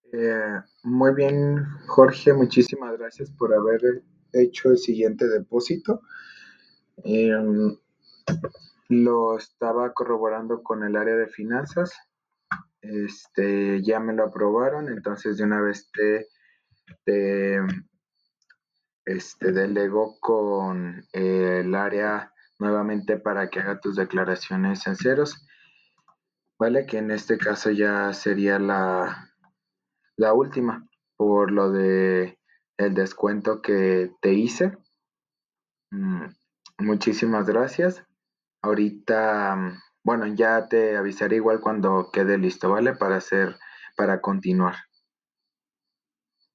Muy bien, Jorge, muchísimas gracias por haber hecho el siguiente depósito. Em, lo estaba corroborando con el área de finanzas. Ya me lo aprobaron, entonces de una vez te delego con el área nuevamente para que haga tus declaraciones en ceros, ¿vale? Que en este caso ya sería la última por lo de el descuento que te hice. Mm, Muchísimas gracias. Ahorita, bueno, ya te avisaré igual cuando quede listo, ¿vale? Para continuar.